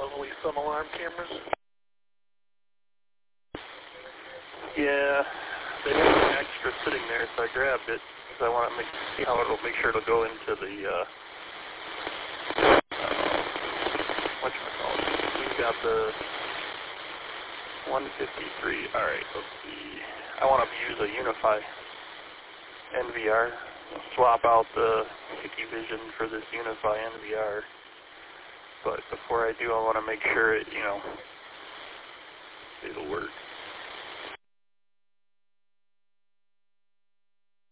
lovely sun alarm cameras? Yeah, they have an extra sitting there, so I grabbed it because I want to see how it'll make sure it'll go into the whatchamacallit. We've got the 153. All right, let's see. I want to use a Unify NVR. Swap out the Hikvision for this Unify NVR. But before I do, I want to make sure it, it'll work.